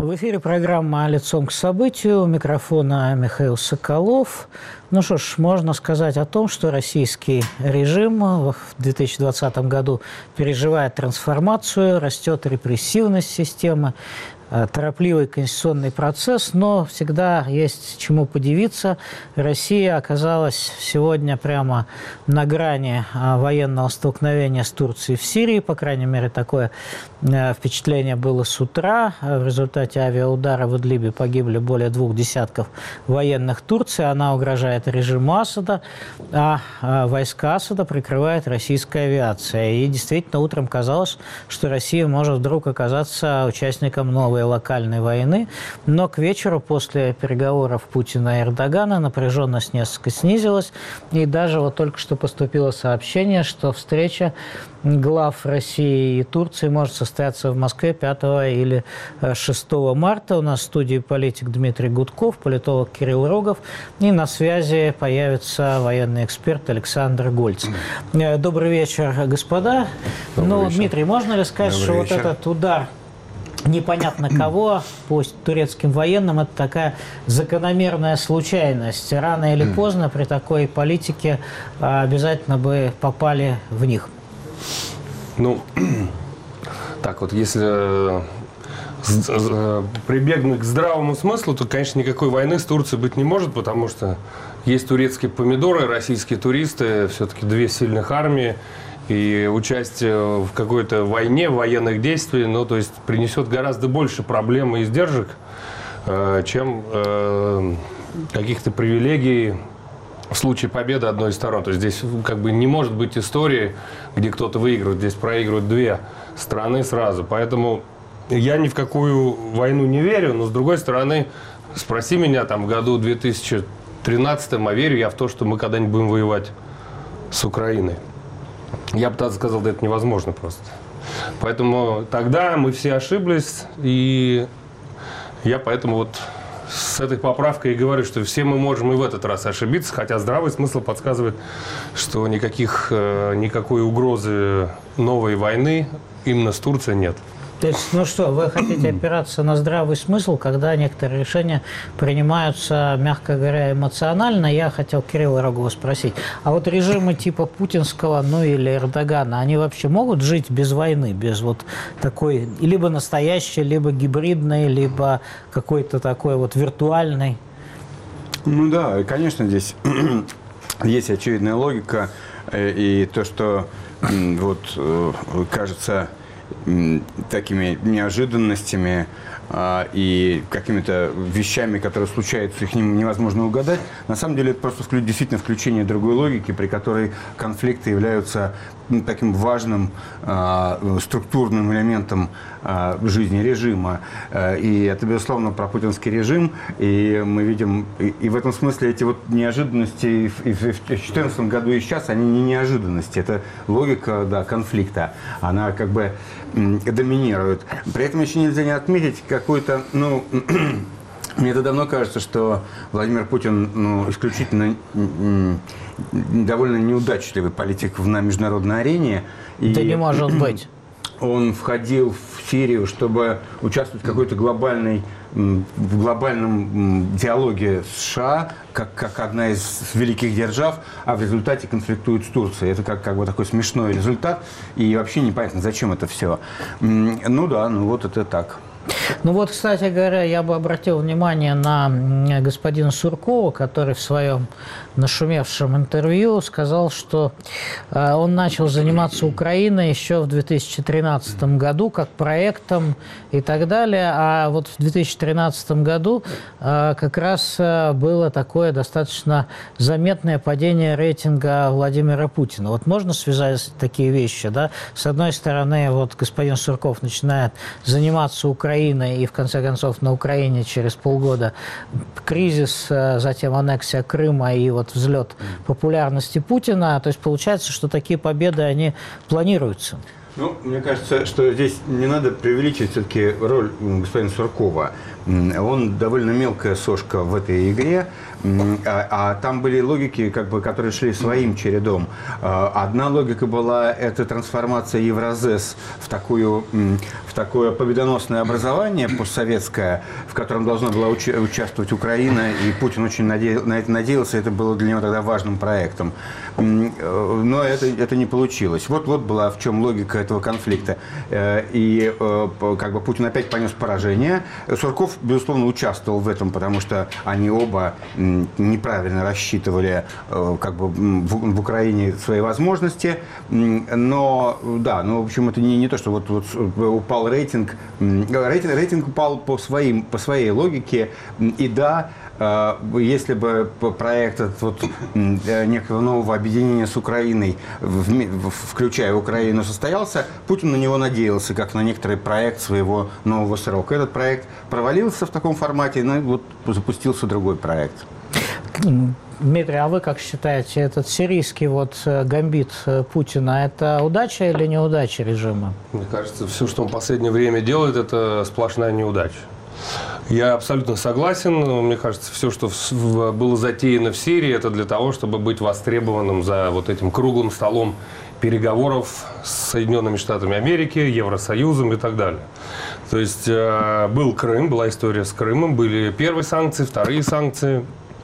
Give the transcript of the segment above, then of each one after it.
В эфире программа «Лицом к событию». У микрофона Михаил Соколов. Ну что ж, можно сказать о том, что российский режим в 2020 году переживает трансформацию, растет репрессивность системы, торопливый конституционный процесс, но всегда есть чему подивиться. Россия оказалась сегодня прямо на грани военного столкновения с Турцией в Сирии. По крайней мере, такое впечатление было с утра. В результате авиаудара в Идлибе погибли более 2 десятков военных Турции. Она угрожает режиму Асада, а войска Асада прикрывает российская авиация. И действительно, утром казалось, что Россия может вдруг оказаться участником новой локальной войны, но к вечеру после переговоров Путина и Эрдогана напряженность несколько снизилась, и даже вот только что поступило сообщение, что встреча глав России и Турции может состояться в Москве 5 или 6 марта. У нас в студии политик Дмитрий Гудков, политолог Кирилл Рогов, и на связи появится военный эксперт Александр Гольц. Добрый вечер, господа. Дмитрий, можно ли сказать, что вот этот удар непонятно кого по турецким военным – это такая закономерная случайность? Рано или поздно при такой политике обязательно бы попали в них. Ну, так вот, если прибегнуть к здравому смыслу, то, конечно, никакой войны с Турцией быть не может, потому что есть турецкие помидоры, российские туристы, все-таки две сильных армии. И участие в какой-то войне, военных действиях, ну, то есть принесет гораздо больше проблем и издержек, чем каких-то привилегий в случае победы одной из сторон. То есть здесь как бы не может быть истории, где кто-то выигрывает. Здесь проигрывают две страны сразу. Поэтому я ни в какую войну не верю, но с другой стороны, спроси меня там в году 2013, а верю я в то, что мы когда-нибудь будем воевать с Украиной. Я бы тогда сказал, да это невозможно просто. Поэтому тогда мы все ошиблись, и я поэтому вот с этой поправкой и говорю, что все мы можем и в этот раз ошибиться, хотя здравый смысл подсказывает, что никакой угрозы новой войны именно с Турцией нет. То есть, ну что, вы хотите опираться на здравый смысл, когда некоторые решения принимаются, мягко говоря, эмоционально? Я хотел Кирилла Рогова спросить, а вот режимы типа путинского, ну или Эрдогана, они вообще могут жить без войны, без вот такой, либо настоящей, либо гибридной, либо какой-то такой вот виртуальной? Ну да, конечно, здесь есть очевидная логика, и то, что вот кажется такими неожиданностями и какими-то вещами, которые случаются, их невозможно угадать. На самом деле это просто действительно включение другой логики, при которой конфликты являются таким важным структурным элементом жизни режима. И это, безусловно, про путинский режим. И мы видим, и в этом смысле эти вот неожиданности и в 2014 году, и сейчас, они не неожиданности. Это логика, да, конфликта. Она как бы доминирует. При этом еще нельзя не отметить какой-то, ну, мне это давно кажется, что Владимир Путин, исключительно довольно неудачливый политик на международной арене. Да не может быть. Он входил в Сирию, чтобы участвовать в какой-то глобальном диалоге с США, как одна из великих держав, а в результате конфликтует с Турцией. Это как бы такой смешной результат, и вообще непонятно, зачем это все. Ну да, ну вот это так. Ну вот, кстати говоря, я бы обратил внимание на господина Суркова, который в своем нашумевшем интервью сказал, что он начал заниматься Украиной еще в 2013 году как проектом и так далее, а вот в 2013 году как раз было такое достаточно заметное падение рейтинга Владимира Путина. Вот можно связать такие вещи, да? С одной стороны, вот господин Сурков начинает заниматься Украиной, и в конце концов на Украине через полгода кризис, затем аннексия Крыма и вот взлет популярности Путина. То есть получается, что такие победы, они планируются. Ну, мне кажется, что здесь не надо преувеличивать все-таки роль господина Суркова. Он довольно мелкая сошка в этой игре, а там были логики, которые шли своим чередом. Одна логика была – это трансформация Евразес в такое победоносное образование постсоветское, в котором должна была участвовать Украина, и Путин очень на это надеялся, это было для него тогда важным проектом. Но это не получилось. Вот была в чем логика этого конфликта. И как бы Путин опять понес поражение. Сурков, безусловно, участвовал в этом, потому что они оба неправильно рассчитывали как бы в Украине свои возможности. Но, да, в общем, это не то, что вот упал рейтинг. Рейтинг упал по своей логике. И да, если бы проект некого нового объединения с Украиной, включая Украину, состоялся, Путин на него надеялся, как на некоторый проект своего нового срока. Этот проект провалился в таком формате, но вот запустился другой проект. Дмитрий, а вы как считаете, этот сирийский гамбит Путина, это удача или неудача режима? Мне кажется, все, что он в последнее время делает, это сплошная неудача. Я абсолютно согласен. Мне кажется, все, что было затеяно в Сирии, это для того, чтобы быть востребованным за вот этим круглым столом переговоров с Соединенными Штатами Америки, Евросоюзом и так далее. То есть был Крым, была история с Крымом, были первые санкции, вторые санкции.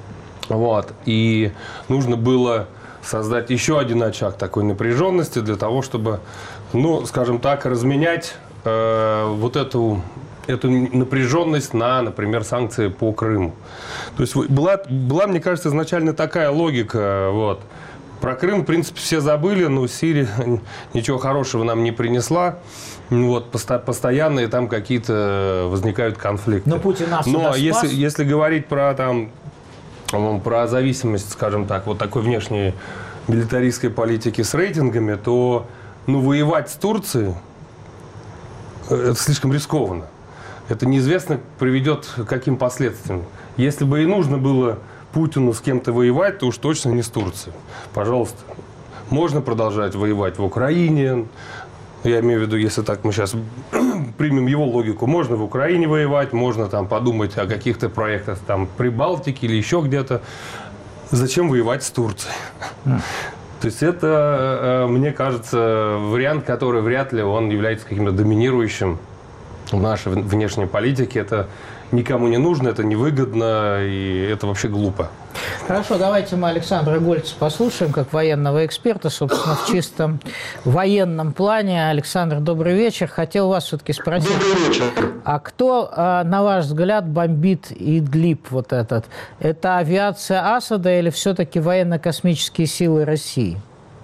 И нужно было создать еще один очаг такой напряженности для того, чтобы, скажем так, разменять эту напряженность на, например, санкции по Крыму. То есть была, мне кажется, изначально такая логика. Про Крым, в принципе, все забыли, но Сирия ничего хорошего нам не принесла. Постоянные там какие-то возникают конфликты. Но Путин нас Но спас. если говорить про зависимость, скажем так, такой внешней милитаристской политики с рейтингами, то воевать с Турцией это слишком рискованно. Это неизвестно приведет к каким последствиям. Если бы и нужно было Путину с кем-то воевать, то уж точно не с Турцией. Пожалуйста. Можно продолжать воевать в Украине. Я имею в виду, если так мы сейчас примем его логику, можно в Украине воевать, можно там подумать о каких-то проектах там при Балтике или еще где-то. Зачем воевать с Турцией? То есть это, мне кажется, вариант, который вряд ли он является каким-то доминирующим в нашей внешней политике. Это никому не нужно, это невыгодно и это вообще глупо. Хорошо, давайте мы Александра Гольца послушаем, как военного эксперта, собственно, в чистом военном плане. Александр, добрый вечер. Хотел вас все-таки спросить. Добрый вечер. А кто, на ваш взгляд, бомбит Идлиб этот? Это авиация Асада или все-таки военно-космические силы России?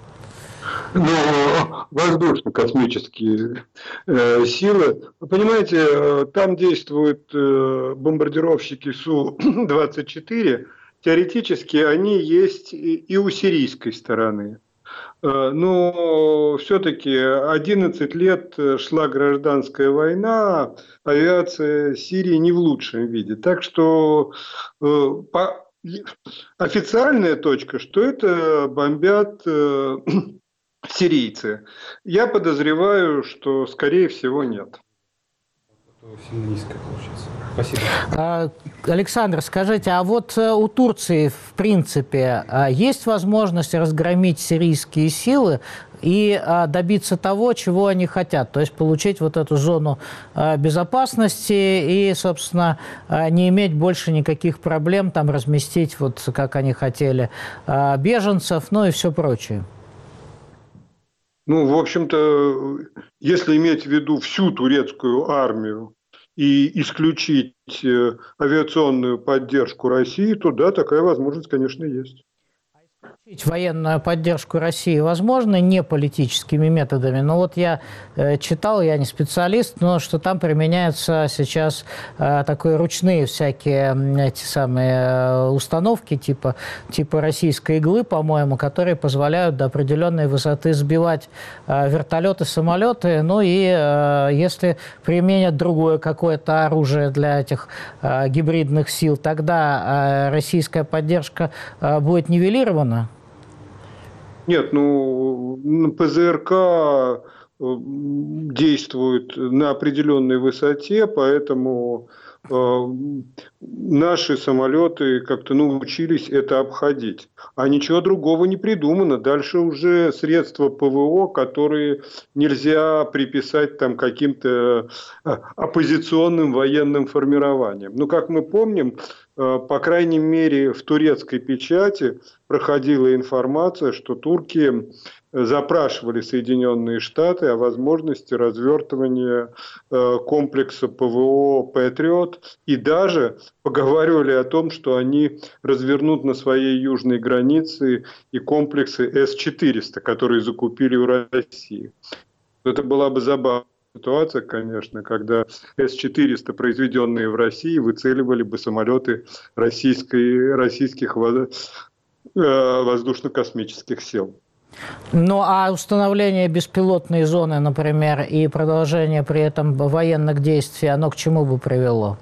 Воздушно-космические силы. Вы понимаете, там действуют бомбардировщики Су-24. Теоретически они есть и у сирийской стороны. Но все-таки 11 лет шла гражданская война, авиация Сирии не в лучшем виде. Так что официальная точка, что это бомбят сирийцы. Я подозреваю, что, скорее всего, нет. Сильно низко получается. Спасибо. Александр, скажите, а у Турции, в принципе, есть возможность разгромить сирийские силы и добиться того, чего они хотят? То есть получить эту зону безопасности и, собственно, не иметь больше никаких проблем, там разместить, как они хотели, беженцев, и все прочее? В общем-то, если иметь в виду всю турецкую армию и исключить авиационную поддержку России, то да, такая возможность, конечно, есть. Военную поддержку России возможно не политическими методами. Но я читал, я не специалист, но что там применяются сейчас такие ручные всякие эти самые установки типа российской иглы, по-моему, которые позволяют до определенной высоты сбивать вертолеты, самолеты. И если применят другое какое-то оружие для этих гибридных сил, тогда российская поддержка будет нивелирована? Нет, ПЗРК действует на определенной высоте, поэтому наши самолеты как-то научились это обходить. А ничего другого не придумано. Дальше уже средства ПВО, которые нельзя приписать там каким-то оппозиционным военным формированиям. Ну, как мы помним, по крайней мере, в турецкой печати проходила информация, что турки запрашивали Соединенные Штаты о возможности развертывания комплекса ПВО «Патриот» и даже поговаривали о том, что они развернут на своей южной границе и комплексы С-400, которые закупили у России. Это была бы забавная ситуация, конечно, когда С-400, произведенные в России, выцеливали бы самолеты российских воздушно-космических сил. Ну, а установление беспилотной зоны, например, и продолжение при этом военных действий, оно к чему бы привело?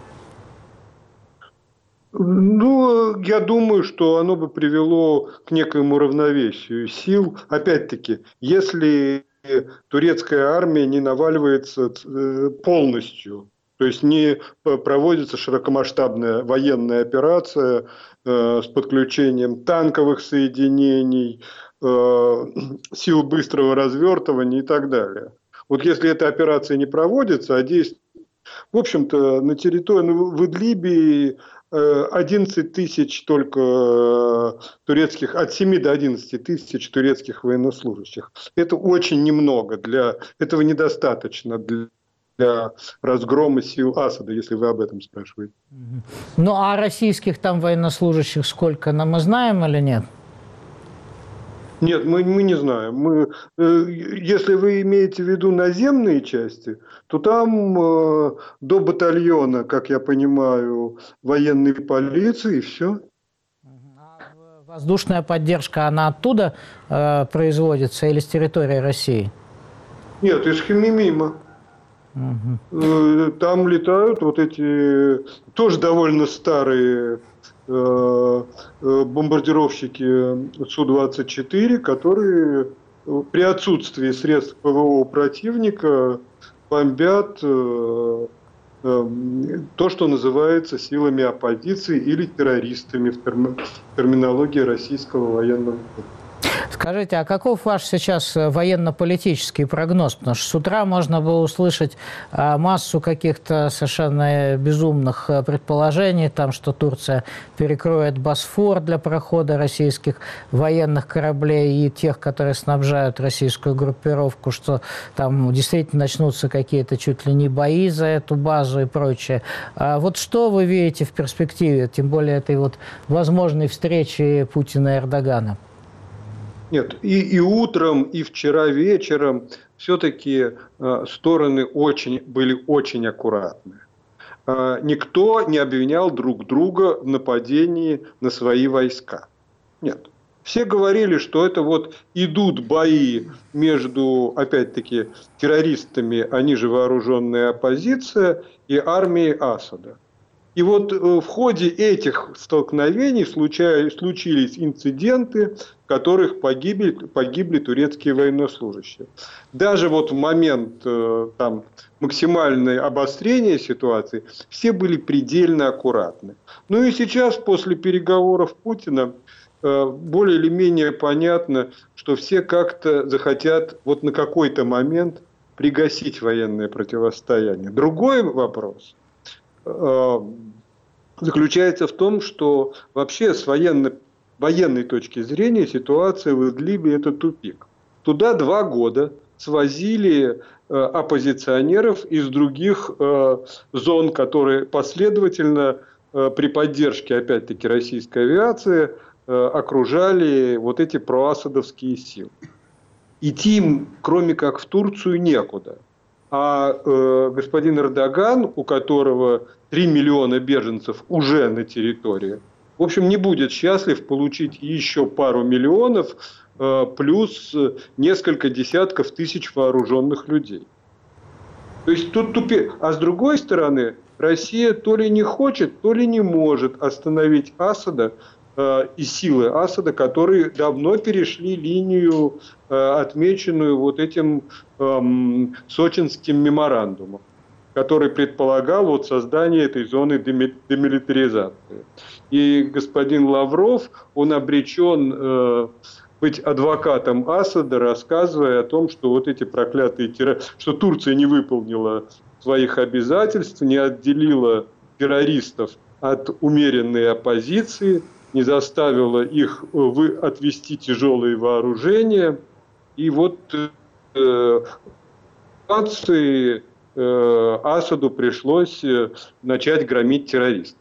Ну, я думаю, что оно бы привело к некоему равновесию сил. Опять-таки, если турецкая армия не наваливается полностью, то есть не проводится широкомасштабная военная операция с подключением танковых соединений, сил быстрого развертывания и так далее. Вот если эта операция не проводится, а действует, в общем-то, на территории, в Идлибе 11 тысяч только турецких, от 7 до 11 тысяч турецких военнослужащих. Это очень немного, этого недостаточно для разгрома сил Асада, если вы об этом спрашиваете. Ну, а российских там военнослужащих сколько, мы знаем или нет? Нет, мы не знаем. Если вы имеете в виду наземные части, то там до батальона, как я понимаю, военной полиции и все. А воздушная поддержка, она оттуда производится или с территории России? Нет, из Хмимима. Там летают вот эти тоже довольно старые бомбардировщики Су-24, которые при отсутствии средств ПВО противника бомбят то, что называется силами оппозиции или террористами в терминологии российского военного. Скажите, а каков ваш сейчас военно-политический прогноз? Потому что с утра можно было услышать массу каких-то совершенно безумных предположений, там, что Турция перекроет Босфор для прохода российских военных кораблей и тех, которые снабжают российскую группировку, что там действительно начнутся какие-то чуть ли не бои за эту базу и прочее. А вот что вы видите в перспективе, тем более этой вот возможной встречи Путина и Эрдогана? Нет, и утром, и вчера вечером все-таки стороны были очень аккуратны. Никто не обвинял друг друга в нападении на свои войска. Нет. Все говорили, что это вот идут бои между, опять-таки, террористами, они же вооруженная оппозиция, и армией Асада. И вот в ходе этих столкновений случились инциденты, в которых погибли турецкие военнослужащие. Даже вот в момент там, максимального обострения ситуации все были предельно аккуратны. Ну и сейчас, после переговоров Путина, более или менее понятно, что все как-то захотят вот на какой-то момент пригасить военное противостояние. Другой вопрос заключается в том, что вообще с военной точки зрения ситуация в Идлибе – это тупик. Туда 2 года свозили оппозиционеров из других зон, которые последовательно при поддержке, опять-таки, российской авиации окружали вот эти проасадовские силы. Идти им, кроме как в Турцию, некуда. А господин Эрдоган, у которого 3 миллиона беженцев уже на территории, в общем, не будет счастлив получить еще пару миллионов плюс несколько десятков тысяч вооруженных людей. То есть тут тупик. А с другой стороны, Россия то ли не хочет, то ли не может остановить Асада и силы Асада, которые давно перешли линию, отмеченную вот этим сочинским меморандумом. который предполагал вот создание этой зоны демилитаризации. И господин Лавров, он обречен быть адвокатом Асада, рассказывая о том, что вот эти проклятые что Турция не выполнила своих обязательств, не отделила террористов от умеренной оппозиции, не заставила их отвести тяжелые вооружения. И вот Асаду пришлось начать громить террористов.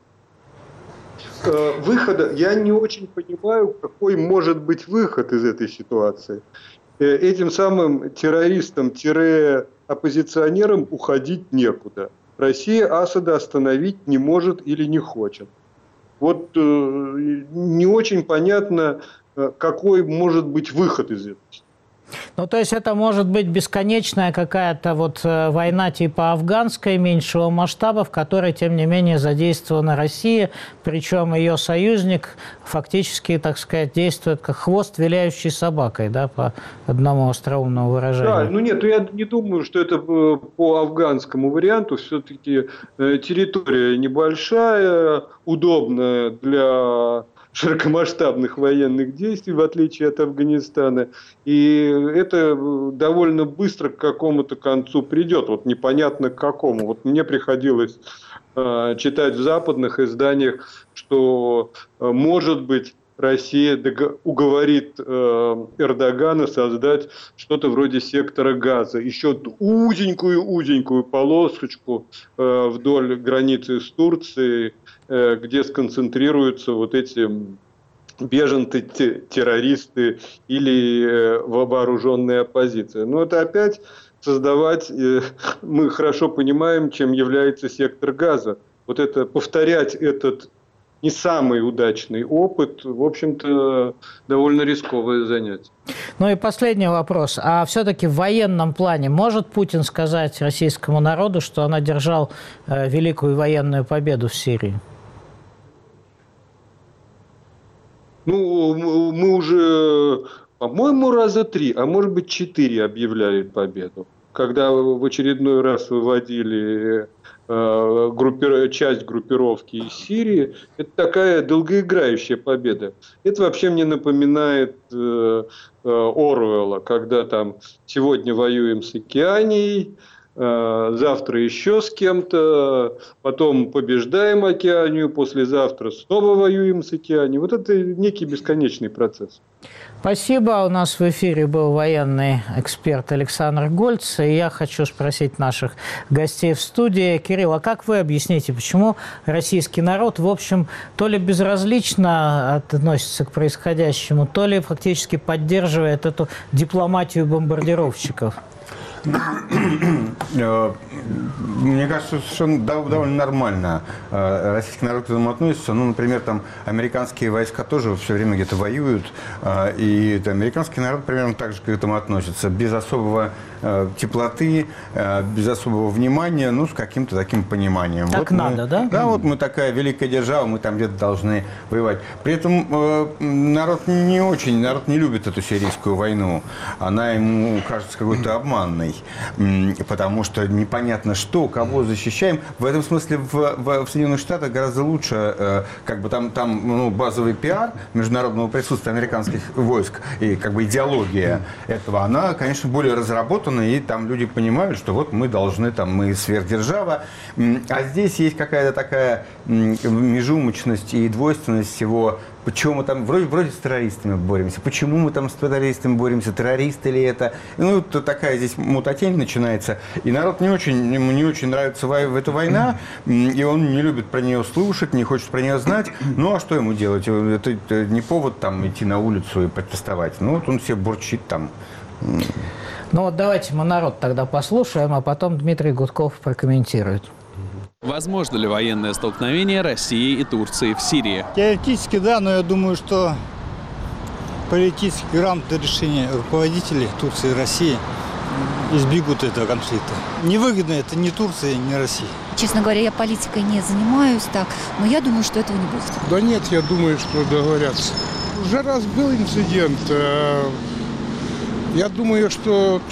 Выхода, я не очень понимаю, какой может быть выход из этой ситуации. Этим самым террористам-оппозиционерам уходить некуда. Россия Асада остановить не может или не хочет. Вот не очень понятно, какой может быть выход из этого. Ну, то есть это может быть бесконечная какая-то вот война типа афганской, меньшего масштаба, в которой, тем не менее, задействована Россия, причем ее союзник фактически, так сказать, действует как хвост, виляющий собакой, да, по одному остроумному выражению. Да, ну нет, я не думаю, что это по афганскому варианту. Все-таки территория небольшая, удобная для широкомасштабных военных действий, в отличие от Афганистана. И это довольно быстро к какому-то концу придет. Вот непонятно к какому. Вот мне приходилось читать в западных изданиях, что, может быть, Россия уговорит Эрдогана создать что-то вроде сектора Газа. Еще узенькую полосочку вдоль границы с Турцией, где сконцентрируются вот эти беженцы-террористы или вооруженная оппозиция. Но это опять создавать, мы хорошо понимаем, чем является сектор Газа. Вот это повторять этот не самый удачный опыт, в общем-то, довольно рисковое занятие. Ну и последний вопрос. А все-таки в военном плане может Путин сказать российскому народу, что он одержал великую военную победу в Сирии? Ну, мы уже, по-моему, раза 3, а может быть 4 объявляли победу. Когда в очередной раз выводили часть группировки из Сирии, это такая долгоиграющая победа. Это вообще мне напоминает Оруэлла, когда там сегодня воюем с Океанией, завтра еще с кем-то, потом побеждаем Океанию, послезавтра снова воюем с Океанией. Вот это некий бесконечный процесс. Спасибо. У нас в эфире был военный эксперт Александр Гольц. И я хочу спросить наших гостей в студии. Кирилл, а как вы объясните, почему российский народ, в общем, то ли безразлично относится к происходящему, то ли фактически поддерживает эту дипломатию бомбардировщиков? Мне кажется, совершенно довольно нормально российский народ к этому относится. Ну, например, там американские войска тоже все время где-то воюют, и американский народ примерно так же к этому относится, без особого теплоты, без особого внимания, ну, с каким-то таким пониманием. Так вот надо, да? Да, вот мы такая великая держава, мы там где-то должны воевать. При этом народ не любит эту сирийскую войну. Она ему кажется какой-то обманной. Потому что непонятно что, кого защищаем. В этом смысле в Соединенных Штатах гораздо лучше, как бы там базовый пиар международного присутствия американских войск и как бы идеология этого, она, конечно, более разработана, и там люди понимают, что вот мы должны, мы сверхдержава. А здесь есть какая-то такая межумочность и двойственность всего. Почему мы там вроде с террористами боремся? Почему мы там с террористами боремся? Террористы ли это? Ну, такая здесь мутатень начинается. И народ ему не очень нравится эта война, и он не любит про нее слушать, не хочет про нее знать. Ну, а что ему делать? Это не повод идти на улицу и протестовать. Ну, вот он все бурчит там. Ну, вот давайте мы народ тогда послушаем, а потом Дмитрий Гудков прокомментирует. Возможно ли военное столкновение России и Турции в Сирии? Теоретически да, но я думаю, что политически грамотное решение руководителей Турции и России избегут этого конфликта. Невыгодно это ни Турции, ни России. Честно говоря, я политикой не занимаюсь так, но я думаю, что этого не будет. Да нет, я думаю, что договорятся. Уже раз был инцидент. Я думаю, что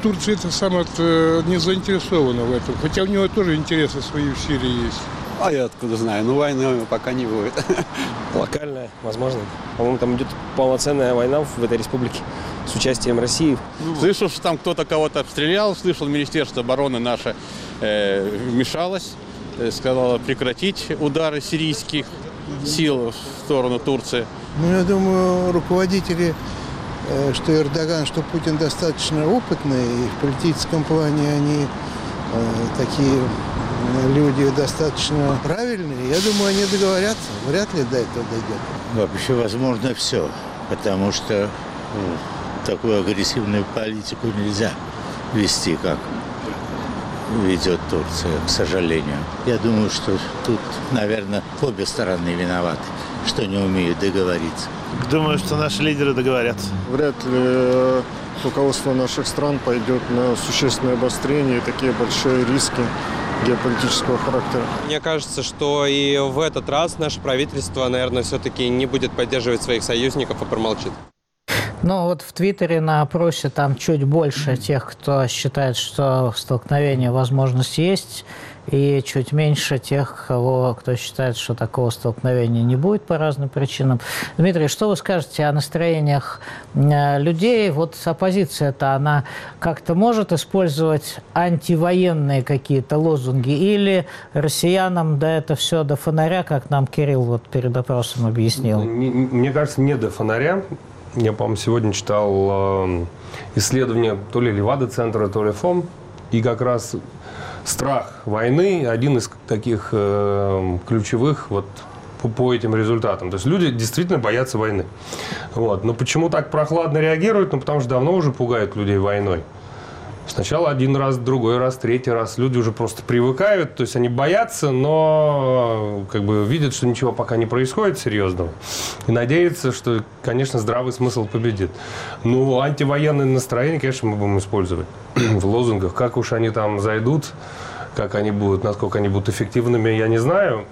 Турция не заинтересована в этом. Хотя у него тоже интересы свои в Сирии есть. А я откуда знаю? Ну, войны пока не будет. Локальная, возможно. По-моему, там идет полноценная война в этой республике с участием России. Слышал, что там кто-то кого-то обстрелял. Слышал, Министерство обороны наше вмешалось. Сказала прекратить удары сирийских сил в сторону Турции. Ну, я думаю, руководители, что Эрдоган, что Путин достаточно опытные, и в политическом плане они такие люди достаточно правильные. Я думаю, они договорятся. Вряд ли до этого дойдет. Вообще возможно все, потому что такую агрессивную политику нельзя вести, как ведет Турция, к сожалению. Я думаю, что тут, наверное, обе стороны виноваты, что не умеют договориться. Думаю, что наши лидеры договорятся. Вряд ли руководство наших стран пойдет на существенное обострение и такие большие риски геополитического характера. Мне кажется, что и в этот раз наше правительство, наверное, все-таки не будет поддерживать своих союзников, а промолчит. Ну вот в Твиттере на опросе там чуть больше тех, кто считает, что столкновение возможность есть, и чуть меньше тех, кто считает, что такого столкновения не будет по разным причинам. Дмитрий, что вы скажете о настроениях людей? Вот оппозиция-то, она как-то может использовать антивоенные какие-то лозунги, или россиянам да это все до фонаря, как нам Кирилл вот перед опросом объяснил? Мне кажется, не до фонаря. Я, по-моему, сегодня читал исследование то ли Левада-центра, то ли ФОМ, и как раз страх войны один из таких ключевых вот по этим результатам. То есть люди действительно боятся войны. Вот. Но почему так прохладно реагируют? Ну, потому что давно уже пугают людей войной. Сначала один раз, другой раз, третий раз. Люди уже просто привыкают, то есть они боятся, но как бы видят, что ничего пока не происходит серьезного. И надеются, что, конечно, здравый смысл победит. Но антивоенные настроения, конечно, мы будем использовать в лозунгах. Как уж они там зайдут, как они будут, насколько они будут эффективными, я не знаю.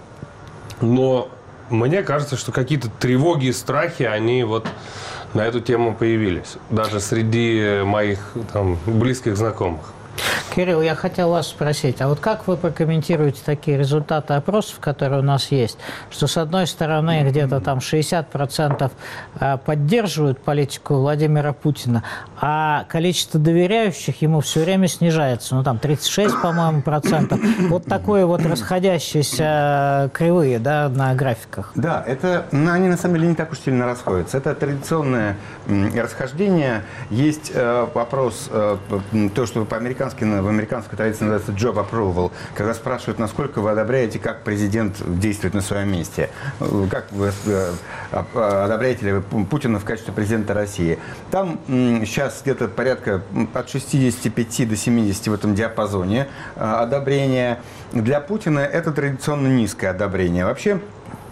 Но мне кажется, что какие-то тревоги и страхи, они вот на эту тему появились. Даже среди моих там близких знакомых. Кирилл, я хотел вас спросить, а вот как вы прокомментируете такие результаты опросов, которые у нас есть, что с одной стороны где-то там 60% поддерживают политику Владимира Путина, а количество доверяющих ему все время снижается, ну там 36, по-моему, процентов. Вот такое вот расходящиеся кривые, да, на графиках. Да, это, они на самом деле не так уж сильно расходятся. Это традиционное расхождение. Есть вопрос, то, что по-американски в американской традиции называется job approval, когда спрашивают, насколько вы одобряете, как президент действует на своем месте. Как вы одобряете ли вы Путина в качестве президента России. Там сейчас где-то порядка от 65 до 70 в этом диапазоне одобрения. Для Путина это традиционно низкое одобрение. Вообще,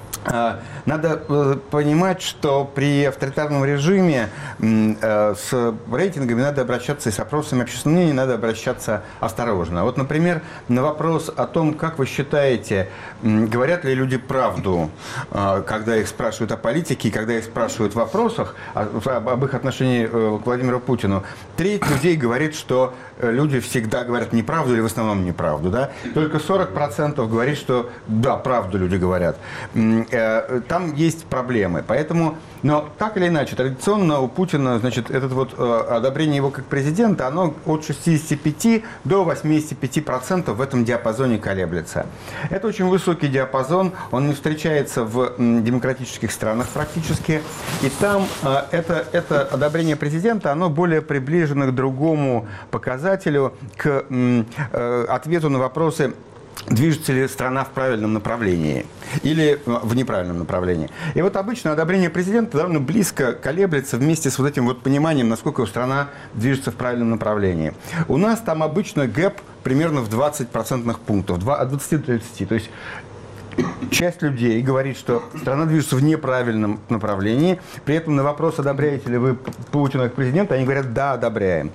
надо понимать, что при авторитарном режиме с рейтингами надо обращаться и с опросами общественного мнения надо обращаться осторожно. Вот, например, на вопрос о том, как вы считаете, говорят ли люди правду, когда их спрашивают о политике, и когда их спрашивают в вопросах об их отношении к Владимиру Путину, треть людей говорит, что люди всегда говорят неправду или в основном неправду. Да? Только 40% говорит, что да, правду люди говорят. Там есть проблемы. Поэтому, но так или иначе, традиционно у Путина, значит, это вот одобрение его как президента, оно от 65 до 85% в этом диапазоне колеблется. Это очень высокий диапазон, он не встречается в демократических странах практически. И там это одобрение президента, оно более приближено к другому показателю, к ответу на вопросы, движется ли страна в правильном направлении или в неправильном направлении. И вот обычно одобрение президента довольно близко колеблется вместе с вот этим вот пониманием, насколько страна движется в правильном направлении. У нас там обычно гэп примерно в 20 процентных пунктов, от 20 до 30. То есть часть людей говорит, что страна движется в неправильном направлении. При этом на вопрос, одобряете ли вы Путина как президента, они говорят, да, одобряем.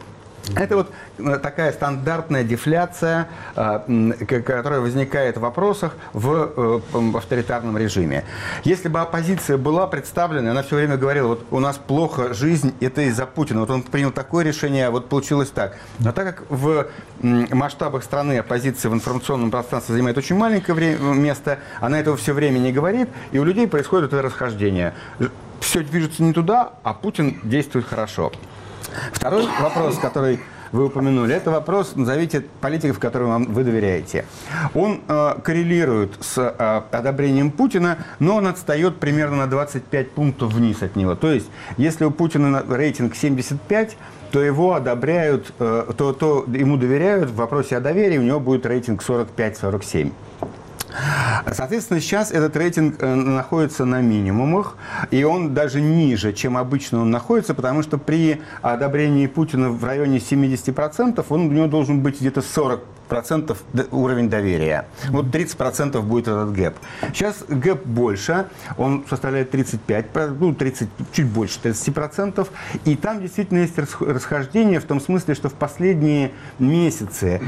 Это вот такая стандартная дефляция, которая возникает в вопросах в авторитарном режиме. Если бы оппозиция была представлена, она все время говорила, вот у нас плохо жизнь, это из-за Путина. Вот он принял такое решение, а вот получилось так. Но так как в масштабах страны оппозиция в информационном пространстве занимает очень маленькое место, она этого все время не говорит, и у людей происходит это расхождение. Все движется не туда, а Путин действует хорошо. Второй вопрос, который вы упомянули, это вопрос, назовите политиков, которым вы доверяете. Он коррелирует с одобрением Путина, но он отстает примерно на 25 пунктов вниз от него. То есть, если у Путина рейтинг 75, то его одобряют, то ему доверяют в вопросе о доверии, у него будет рейтинг 45-47. Соответственно, сейчас этот рейтинг находится на минимумах, и он даже ниже, чем обычно он находится, потому что при одобрении Путина в районе 70% у него должен быть где-то 40% уровень доверия. Вот 30% будет этот гэп. Сейчас гэп больше, он составляет 35, ну, 30, чуть больше 30%, и там действительно есть расхождение в том смысле, что в последние месяцы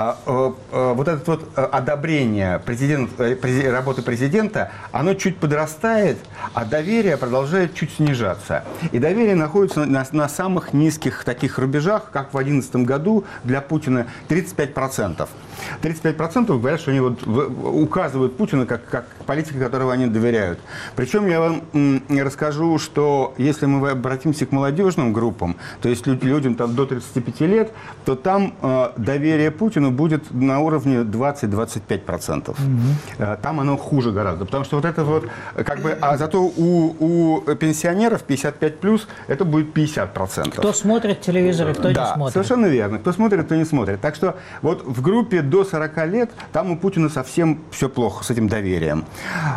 вот это вот одобрение работы президента, оно чуть подрастает, а доверие продолжает чуть снижаться. И доверие находится на самых низких таких рубежах, как в 2011 году для Путина 35%. 35% говорят, что они вот указывают Путина как политика, которого они доверяют. Причем я вам расскажу, что если мы обратимся к молодежным группам, то есть людям там, до 35 лет, то там доверие Путину будет на уровне 20-25%. Там оно хуже гораздо. Потому что вот это вот, как бы, а зато у пенсионеров 55+, это будет 50%. Кто смотрит телевизор и кто не смотрит. Совершенно верно. Кто смотрит, кто не смотрит. Так что вот в группе до 40 лет там у Путина совсем все плохо с этим доверием.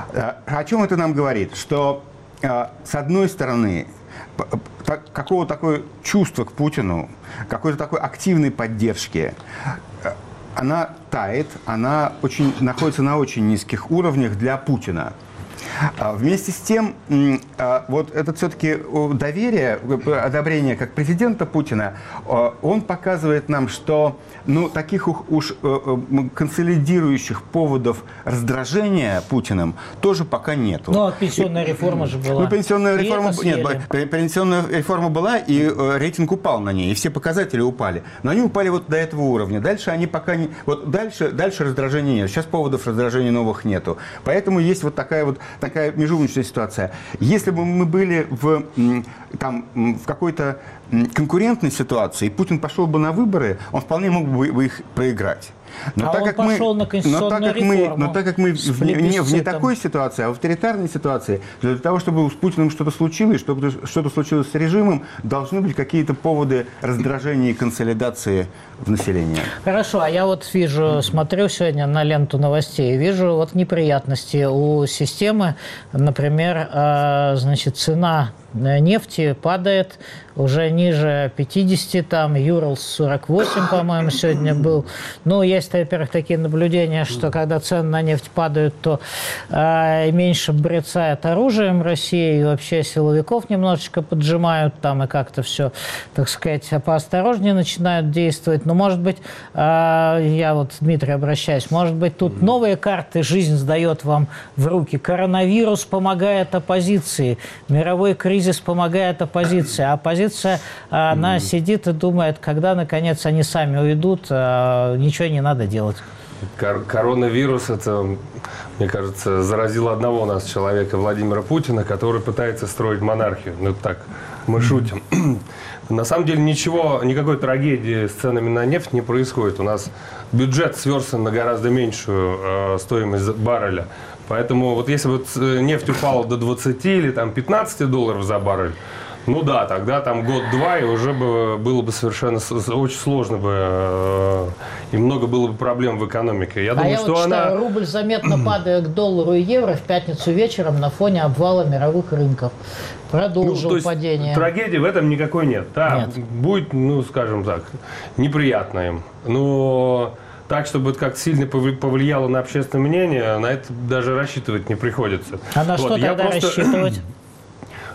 О чем это нам говорит? Что, с одной стороны, какого такое чувство к Путину, какой-то такой активной поддержки, она тает, она находится на очень низких уровнях для Путина. Вместе с тем, вот это все-таки доверие, одобрение как президента Путина, он показывает нам, что таких уж консолидирующих поводов раздражения Путиным тоже пока нету. Ну, а пенсионная реформа же была. Пенсионная реформа была, и рейтинг упал на ней, и все показатели упали. Но они упали вот до этого уровня. Дальше они пока не... Вот дальше раздражения нет. Сейчас поводов раздражения новых нету. Поэтому есть вот такая межуровневая ситуация. Если бы мы были в какой-то конкурентной ситуации, и Путин пошел бы на выборы, он вполне мог бы их проиграть. Но так как мы в не такой ситуации, а в авторитарной ситуации, для того, чтобы с Путиным что-то случилось, чтобы что-то случилось с режимом, должны быть какие-то поводы раздражения и консолидации в населении. Хорошо, а я вот смотрю сегодня на ленту новостей, вижу вот неприятности у системы. Например, цена нефти падает уже ниже 50, там Юралс 48, по-моему, сегодня был. Ну, есть, во-первых, такие наблюдения, что когда цены на нефть падают, то меньше брецает оружием России, и вообще силовиков немножечко поджимают там, и как-то все, так сказать, поосторожнее начинают действовать. Но, может быть, я вот, Дмитрий, обращаюсь, может быть, тут новые карты жизнь сдает вам в руки. Коронавирус помогает оппозиции, мировой кризис помогает оппозиции, а оппозиция, она сидит и думает, когда, наконец, они сами уйдут, ничего не надо делать. Коронавирус, это, мне кажется, заразил одного у нас человека, Владимира Путина, который пытается строить монархию. Ну, так, мы шутим. На самом деле никакой трагедии с ценами на нефть не происходит. У нас бюджет сверстан на гораздо меньшую стоимость барреля. Поэтому вот если бы нефть упала до 20 или там, $15 за баррель, ну да, тогда там год-два, и уже было бы совершенно очень сложно бы, и много было бы проблем в экономике. Я думаю, что читаю, рубль заметно падает к доллару и евро в пятницу вечером на фоне обвала мировых рынков. Продолжил падение. Трагедии в этом никакой нет. Да, нет. Будет, скажем так, неприятно им. Но так, чтобы это как-то сильно повлияло на общественное мнение, на это даже рассчитывать не приходится. А на что тогда рассчитывать?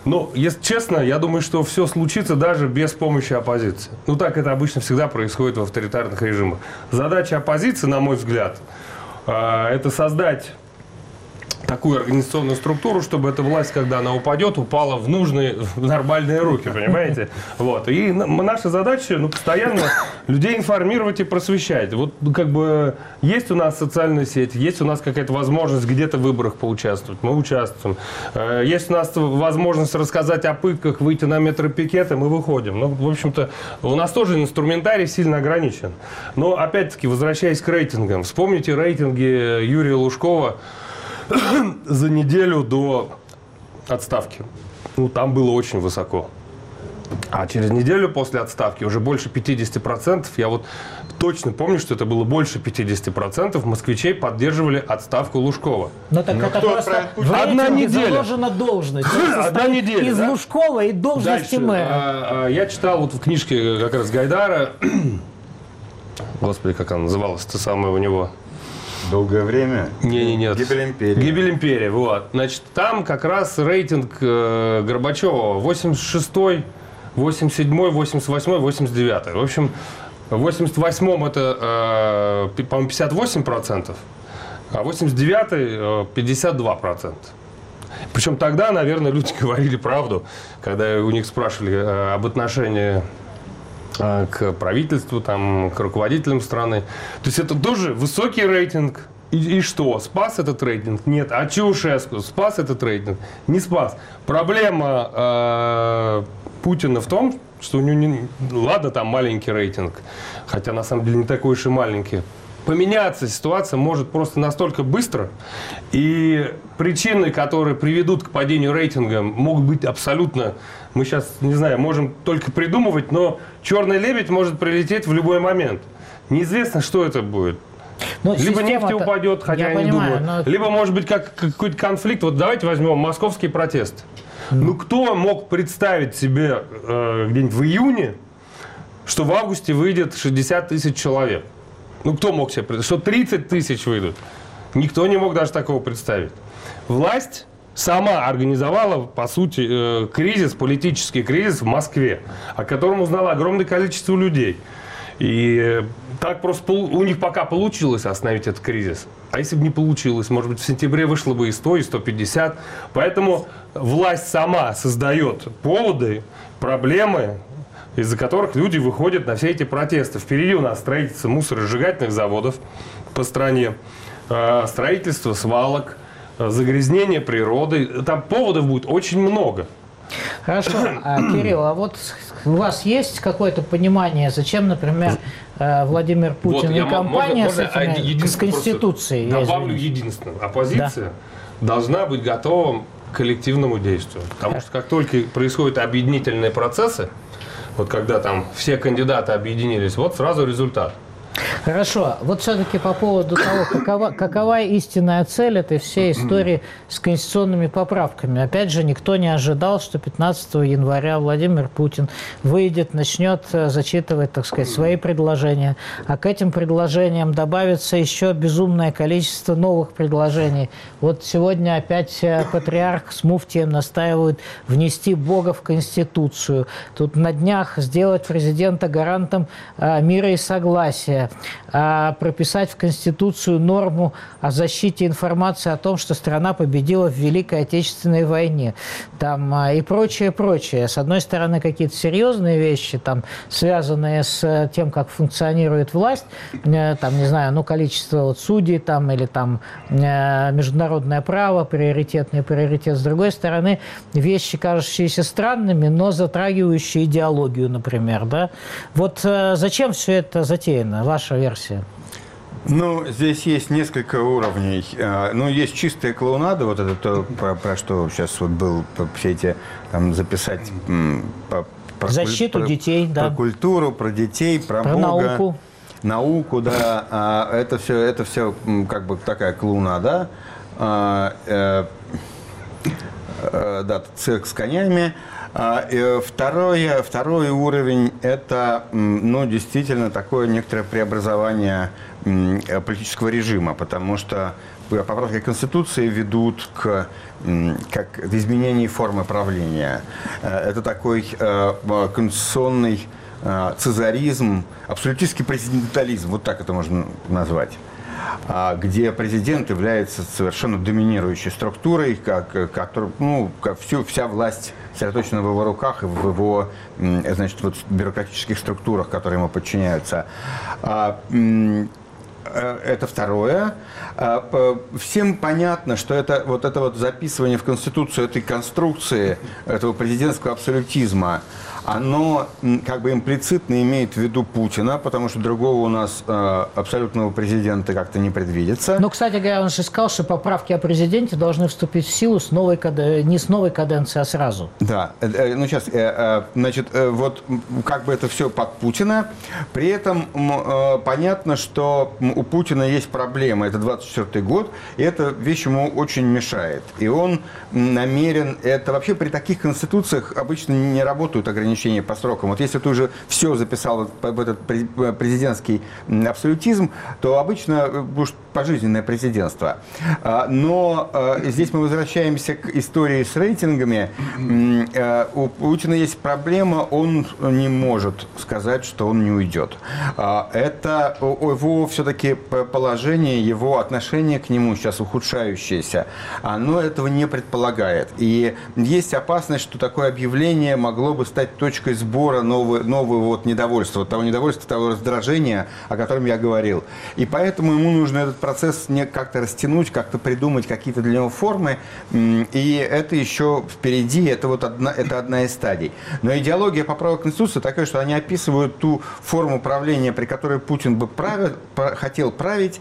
Но, если честно, я думаю, что все случится даже без помощи оппозиции. Ну, так это обычно всегда происходит в авторитарных режимах. Задача оппозиции, на мой взгляд, это создать такую организационную структуру, чтобы эта власть, когда она упадет, упала в нужные, в нормальные руки, понимаете? Вот. И наша задача, постоянно людей информировать и просвещать. Вот, как бы, есть у нас социальные сети, есть у нас какая-то возможность где-то в выборах поучаствовать, мы участвуем. Есть у нас возможность рассказать о пытках, выйти на метропикеты, мы выходим. Ну, в общем-то, у нас тоже инструментарий сильно ограничен. Но, опять-таки, возвращаясь к рейтингам, вспомните рейтинги Юрия Лужкова за неделю до отставки. Ну, там было очень высоко. А через неделю после отставки уже больше 50%, я вот точно помню, что это было больше 50% москвичей поддерживали отставку Лужкова. Но так это просто одна неделя. Заложена должность. Одна неделя. Из Лужкова и должности мэра. Я читал вот в книжке как раз Гайдара, господи, как она называлась, то самое у него... Долгое время? Нет. Гибель империи. Гибель империи, вот. Значит, там как раз рейтинг Горбачева 86-й, 87-й, 88-й, 89-й. В общем, в 88-м это, по-моему, 58%, а 89-й 52%. Причем тогда, наверное, люди говорили правду, когда у них спрашивали об отношении к правительству, там, к руководителям страны. То есть это тоже высокий рейтинг. И что? Спас этот рейтинг? Нет. А Чаушеску спас этот рейтинг? Не спас. Проблема Путина в том, что у него, ладно, там маленький рейтинг, хотя на самом деле не такой уж и маленький. Поменяться ситуация может просто настолько быстро, и причины, которые приведут к падению рейтинга, могут быть абсолютно, мы сейчас, не знаю, можем только придумывать, но черный лебедь может прилететь в любой момент. Неизвестно, что это будет. Но либо нефть упадет, хотя я не думаю, либо, может быть, какой-то конфликт. Вот давайте возьмем московский протест. Ну, кто мог представить себе где-нибудь в июне, что в августе выйдет 60 тысяч человек? Ну, кто мог себе представить, что 30 тысяч выйдут? Никто не мог даже такого представить. Власть сама организовала, по сути, кризис, политический кризис в Москве, о котором узнало огромное количество людей. И так просто у них пока получилось остановить этот кризис. А если бы не получилось, может быть, в сентябре вышло бы и 100, и 150. Поэтому власть сама создает поводы, проблемы, из-за которых люди выходят на все эти протесты. Впереди у нас строительство мусоросжигательных заводов по стране, строительство свалок, загрязнение природы. Там поводов будет очень много. Хорошо. Кирилл, а вот у вас есть какое-то понимание, зачем, например, Владимир Путин и компания с Конституцией? Добавлю единственное. Оппозиция должна быть готова к коллективному действию. Потому что как только происходят объединительные процессы, вот когда там все кандидаты объединились, вот сразу результат. Хорошо. Вот все-таки по поводу того, какова истинная цель этой всей истории с конституционными поправками. Опять же, никто не ожидал, что 15 января Владимир Путин выйдет, начнет зачитывать, так сказать, свои предложения. А к этим предложениям добавится еще безумное количество новых предложений. Вот сегодня опять патриарх с муфтием настаивают внести Бога в Конституцию. Тут на днях сделать президента гарантом мира и согласия. Прописать в Конституцию норму о защите информации о том, что страна победила в Великой Отечественной войне. Там, и прочее, прочее. С одной стороны, какие-то серьезные вещи, там, связанные с тем, как функционирует власть, там, не знаю, ну, количество вот судей там, или там, международное право, приоритетный приоритет. С другой стороны, вещи, кажущиеся странными, но затрагивающие идеологию, например. Да? Вот зачем все это затеяно? Ваша версия? Ну, здесь есть несколько уровней. Ну, есть чистая клоунада, вот это то, про что сейчас вот был, все эти, там, записать защиту детей, да. Про культуру, про детей, про Бога. Науку. Науку, да. Это все как бы такая клоунада. Да, цирк с конями. Второй уровень – это, ну, действительно такое некоторое преобразование политического режима, потому что поправки Конституции ведут к изменению формы правления. Это такой конституционный цезаризм, абсолютистский президентализм, вот так это можно назвать, где президент является совершенно доминирующей структурой, вся власть сосредоточена в его руках и в его, значит, вот, бюрократических структурах, которые ему подчиняются. Это второе. Всем понятно, что это вот записывание в Конституцию этой конструкции, этого президентского абсолютизма, оно как бы имплицитно имеет в виду Путина, потому что другого у нас абсолютного президента как-то не предвидится. Но, кстати говоря, он же сказал, что поправки о президенте должны вступить в силу не с новой каденции, а сразу. Да. Ну, сейчас, значит, вот как бы это все под Путина. При этом понятно, что у Путина есть проблема. Это 24-й год, и эта вещь ему очень мешает. И он намерен... Это вообще при таких конституциях обычно не работают ограничения по срокам. Вот если ты уже все записал в этот президентский абсолютизм, то обычно будешь пожизненное президентство. Но здесь мы возвращаемся к истории с рейтингами. У Путина есть проблема, он не может сказать, что он не уйдет. Это его все-таки положение, его отношение к нему сейчас ухудшающееся, оно этого не предполагает. И есть опасность, что такое объявление могло бы стать точкой сбора нового вот недовольства, того недовольства, того раздражения, о котором я говорил. И поэтому ему нужно этот процесс как-то растянуть, как-то придумать какие-то для него формы. И это еще впереди, это одна из стадий. Но идеология поправок Конституции такая, что они описывают ту форму правления, при которой Путин бы хотел править,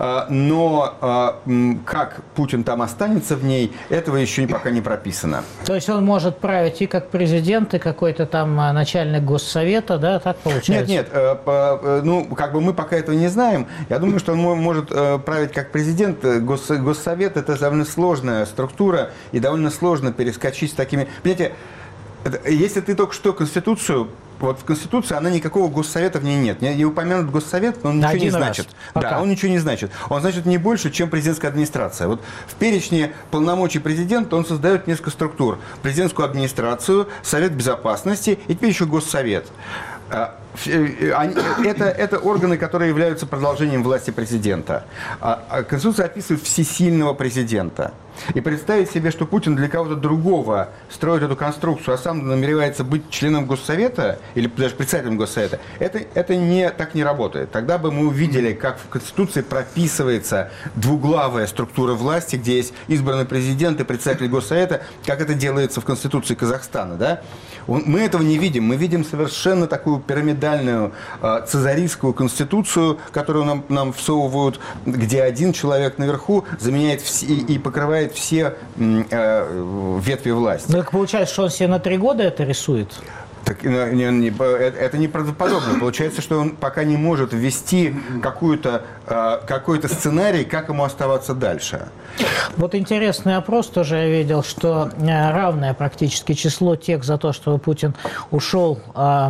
но как Путин там останется в ней, этого еще пока не прописано. То есть он может править и как президент, и какой-то там начальник Госсовета, да, так получается? Нет, ну, как бы мы пока этого не знаем. Я думаю, что он может править как президент. Госсовет – это довольно сложная структура, и довольно сложно перескочить с такими... Понимаете, если ты только что Конституцию... Вот в Конституции она никакого Госсовета в ней нет. Не упомянут Госсовет, но он ничего не значит. Да, он ничего не значит. Он значит не больше, чем президентская администрация. Вот в перечне полномочий президента он создает несколько структур. Президентскую администрацию, Совет Безопасности и теперь еще Госсовет. Это органы, которые являются продолжением власти президента. Конституция описывает всесильного президента. И представить себе, что Путин для кого-то другого строит эту конструкцию, а сам намеревается быть членом Госсовета или даже председателем Госсовета, это так не работает. Тогда бы мы увидели, как в Конституции прописывается двуглавая структура власти, где есть избранный президент и председатель Госсовета, как это делается в Конституции Казахстана. Да? Мы этого не видим. Мы видим совершенно такую пирамидальную цезарийскую конституцию, которую нам всовывают, где один человек наверху заменяет и покрывает все ветви власти. Ну, так получается, что он себе на 3 года это рисует? Так, это неправдоподобно. Получается, что он пока не может ввести какой-то сценарий, как ему оставаться дальше. Вот интересный опрос тоже я видел, что равное практически число тех за то, что Путин ушел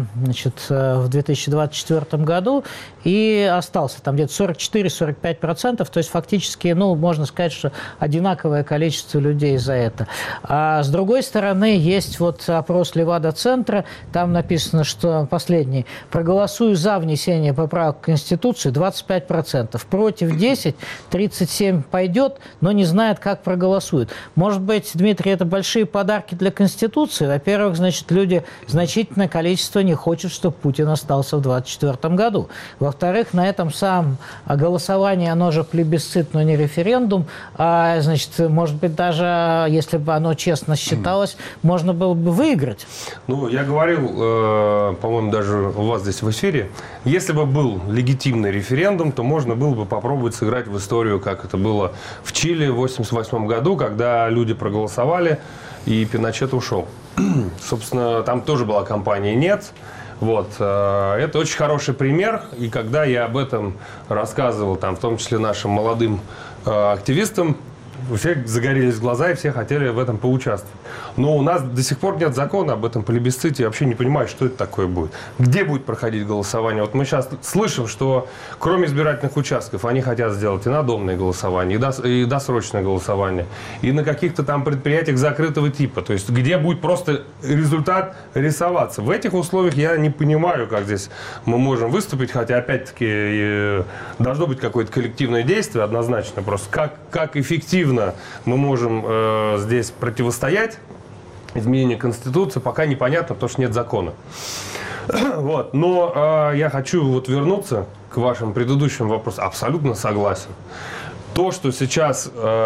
в 2024 году и остался там где-то 44-45%, то есть фактически, ну, можно сказать, что одинаковое количество людей за это. А с другой стороны, есть вот опрос Левада-центра, там написано, что последний: проголосую за внесение поправок в Конституцию 25%, против 10%, 37% пойдет, но не знает, как проголосуют. Может быть, Дмитрий, это большие подарки для Конституции? Во-первых, значит, люди, значительное количество не хочет, чтобы Путин остался в 2024 году. Во-вторых, на этом самом голосовании, оно же плебисцит, но не референдум, значит, может быть, даже если бы оно честно считалось, можно было бы выиграть. Ну, я говорил, по-моему, даже у вас здесь в эфире, если бы был легитимный референдум, то можно было бы попробовать сыграть в историю, как это было в Чили в 1988 году, когда люди проголосовали, и Пиночет ушел. Собственно, там тоже была кампания «Нет». Вот. Это очень хороший пример, и когда я об этом рассказывал, там, в том числе нашим молодым активистам у всех загорелись глаза, и все хотели в этом поучаствовать. Но у нас до сих пор нет закона об этом плебисците. Я вообще не понимаю, что это такое будет. Где будет проходить голосование? Вот мы сейчас слышим, что кроме избирательных участков, они хотят сделать и надомное голосование, и досрочное голосование, и на каких-то там предприятиях закрытого типа. То есть, где будет просто результат рисоваться. В этих условиях я не понимаю, как здесь мы можем выступить, хотя, опять-таки, должно быть какое-то коллективное действие, однозначно. Просто как эффективно мы можем здесь противостоять изменению Конституции, пока непонятно, потому что нет закона. Вот. Но я хочу вот вернуться к вашим предыдущим вопросам. Абсолютно согласен. То, что сейчас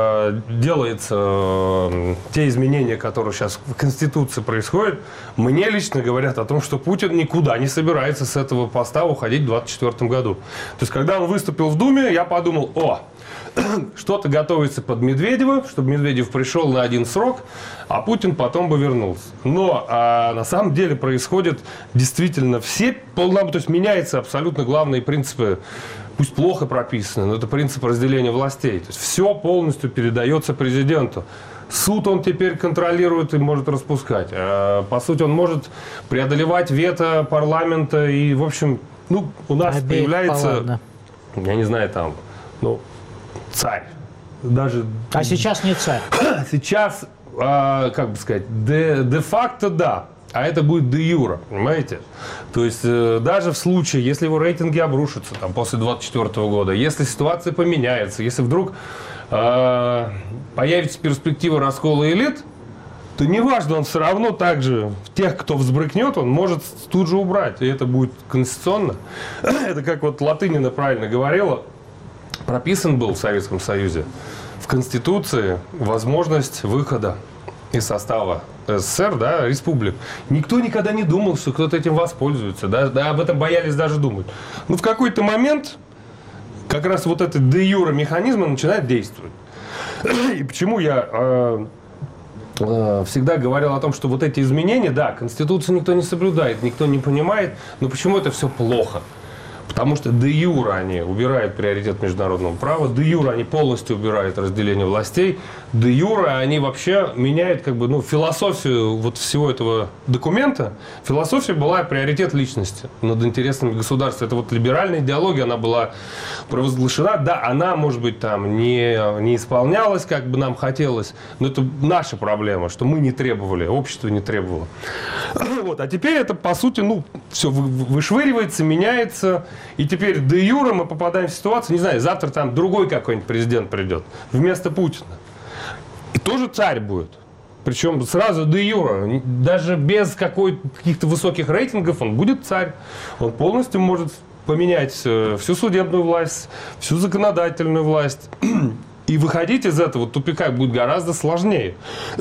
делается, те изменения, которые сейчас в Конституции происходят, мне лично говорят о том, что Путин никуда не собирается с этого поста уходить в 2024 году. То есть, когда он выступил в Думе, я подумал, что-то готовится под Медведева, чтобы Медведев пришел на один срок, а Путин потом бы вернулся. Но на самом деле происходит действительно то есть меняются абсолютно главные принципы, пусть плохо прописаны, но это принцип разделения властей. То есть все полностью передается президенту. Суд он теперь контролирует и может распускать. По сути, он может преодолевать вето парламента. И, в общем, у нас появляется, я не знаю, там, царь. Даже... А сейчас не царь. Сейчас, как бы сказать, де-факто да. А это будет де-юра, понимаете? То есть даже в случае, если его рейтинги обрушатся там, после 2024 года, если ситуация поменяется, если вдруг появится перспектива раскола элит, то неважно, он все равно также тех, кто взбрыкнет, он может тут же убрать. И это будет конституционно. Это как вот Латынина правильно говорила, прописан был в Советском Союзе в Конституции возможность выхода из состава СССР, да, республик. Никто никогда не думал, что кто-то этим воспользуется. Да, об этом боялись даже думать. Но в какой-то момент как раз вот этот де-юра механизм начинает действовать. И почему я всегда говорил о том, что вот эти изменения, да, Конституцию никто не соблюдает, никто не понимает, но почему это все плохо? Потому что де-юра они убирают приоритет международного права, де-юра они полностью убирают разделение властей, де-юра они вообще меняют философию вот всего этого документа. Философия была приоритет личности над интересами государства. Это вот либеральная идеология, она была провозглашена. Да, она, может быть, там не исполнялась, как бы нам хотелось, но это наша проблема, что мы не требовали, общество не требовало. Вот. А теперь это, по сути, все вышвыривается, меняется. И теперь де-юра мы попадаем в ситуацию, не знаю, завтра там другой какой-нибудь президент придет вместо Путина. И тоже царь будет. Причем сразу де-юра. Даже без каких-то высоких рейтингов он будет царь. Он полностью может поменять всю судебную власть, всю законодательную власть. И выходить из этого тупика будет гораздо сложнее.